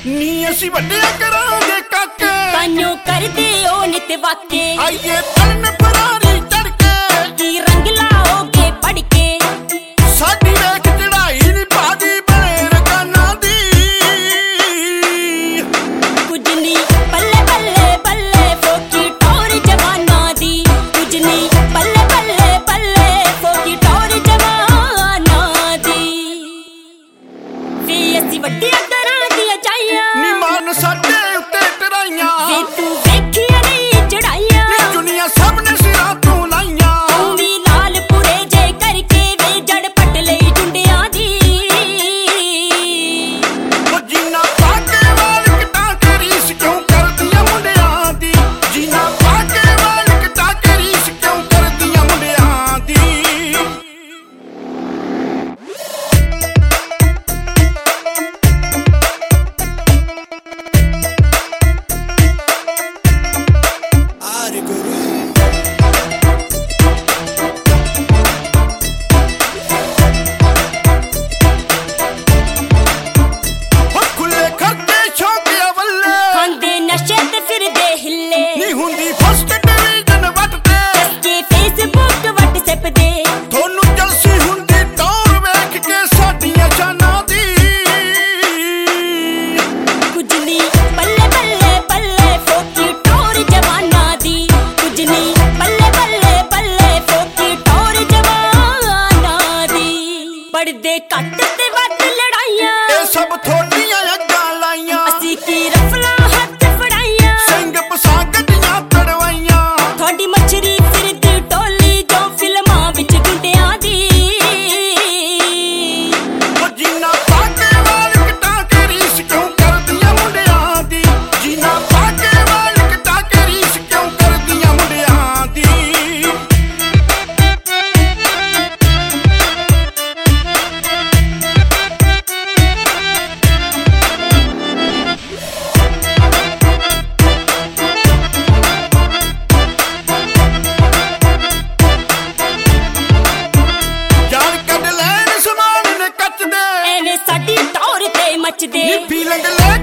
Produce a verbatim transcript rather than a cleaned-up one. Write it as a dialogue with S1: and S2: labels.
S1: ਨੀ ਅਸੀਂ ਵੱਡਿਆ ਕਰਾਂਗੇ ਕਾਕੇ
S2: ਤਾਨਿਓ ਕਰਦੇ ਓ ਨਿਤ ਵਾਕੇ
S1: ਆਈਏ ਤਨ ਫਰਾਰੀ ਚੜ ਕੇ
S2: ਕੀ ਰੰਗ ਲਾਓਗੇ ਪੜ ਕੇ
S1: ਸਾਡੀ ਵੇਖ ਚੜਾਈ ਨੀ ਪਾਦੀ ਬਣੇ ਰਕਾਨਾ ਦੀ
S2: ਕੁਝ ਨੀ ਬੱਲੇ ਬੱਲੇ ਬੱਲੇ ਫੋਕੀ ਟੋਰ ਜਵਾਨਾਂ ਦੀ ਕੁਝ ਨੀ ਬੱਲੇ ਬੱਲੇ ਬੱਲੇ ਫੋਕੀ ਟੋਰ ਜਵਾਨਾਂ ਦੀ ਵੀ ਅਸੀਂ ਵੱਡਿਆ ਕਰਾਂਗੇ ਚਾਈਆਂ
S1: ਨੀ ਮਾਨ ਸਾਡੇ ਉੱਤੇ ਟਰਾਈਆਂ
S2: ਵੇ ਤੂੰ ਵੇਖਿਆ ਨਹੀਂ ਚੜਾਈਆਂ
S1: ਨੀ ਦੁਨੀਆ ਸਭ ਨੇ ਸਿਰਾਂ ਤੋਂ ਲਾਈਆਂ
S2: ਤੂੰ ਵੀ ਲਾਲ ਪੁਰੇ ਜੇ ਕਰਕੇ ਵੇ ਜੜ ਪੱਟ ਲਈ ਜੁੰਡਿਆਂ ਦੀ
S1: ਉਹ ਜੀਨਾ ਪਾ ਕੇ ਵਾਲ ਕਟਾ ਕੇ ਰੀਸ ਕਿਉਂ ਕਰਦੀਆਂ ਮੁੰਡਿਆਂ ਦੀ ਜੀਨਾ ਪਾ ਕੇ ਵਾਲ ਕਟਾ ਕੇ ਰੀਸ ਕਿਉਂ ਕਰਦੀਆਂ ਮੁੰਡਿਆਂ ਦੀ
S2: ਖਾਂਦੇ ਨਸ਼ੇ ਤੇ ਫਿਰਦੇ ਹਿੱਲੇ
S1: ਨੀ ਹੁੰਦੀ ਫਸਟ ਡਿਵੀਜ਼ਨ ਵੱਟ ਤੇ
S2: ਕਿ ਫੇਸਬੁੱਕ WhatsApp ਦੇ
S1: ਤੁਹਾਨੂੰ ਜਲਸੀ ਹੁੰਦੀ ਟੌਰ ਵੇਖ ਕੇ ਸਾਡੀਆਂ ਜਾਨਾਂ ਦੀ
S2: ਕੁਝ ਨੀ ਬੱਲੇ ਬੱਲੇ ਬੱਲੇ ਫੋਕੀ ਟੋਰ ਜਵਾਨਾਂ ਦੀ ਕੁਝ ਨੀ ਬੱਲੇ ਬੱਲੇ ਬੱਲੇ ਫੋਕੀ ਟੋਰ ਜਵਾਨਾਂ ਦੀ ਪੜਦੇ ਘੱਟ ਤੇ ਵੱਧ ਲੜਾਈਆਂ
S1: ਇਹ ਸਭ ਥੋੜੀਆਂ ਅੱਗਾਂ ਲਾਈਆਂ
S2: ਅਸੀਂ ਕੀ ਰਫਲਾਂ ਹੱਥ ਫੜਾਈਆਂ
S1: ਸਿੰਘ ਪਸਾ ਗੱਡੀਆਂ ਤੜਵਾਈਆਂ
S2: ਤੁਹਾਡੀ ਮੱਛਰੀ ਫਿਰਦੀ ਟੋਲੀ ਜੋ ਫਿਲਮਾਂ ਵਿੱਚ ਗੁੰਡਿਆਂ ਦੀ
S1: ਉਹ ਜੀਨਾ ਪਾ ਕੇ ਵਾਲ ਕਟਾ ਕੇ ਰੀਸ ਕਿਉਂ ਕਰਦੀਆਂ ਮੁੰਡਿਆਂ ਦੀ ਜੀਨਾ ਪਾ ਕੇ ਵਾਲ ਕਟਾ ਕੇ ਰੀਸ ਕਿਉਂ ਕਰਦੀਆਂ ਮੁੰਡਿਆਂ ਦੀ ਜਾਨ ਕੱਢ ਲੈਣ ਸਮਾਨ ਨੇ ਕੱਚ ਦੇ
S2: ਐਵੇਂ ਸਾਡੀ ਟੌਰ ਤੇ ਮੱਚਦੇ
S1: ਨੀ ਫੀਲਿੰਗ ਲੈ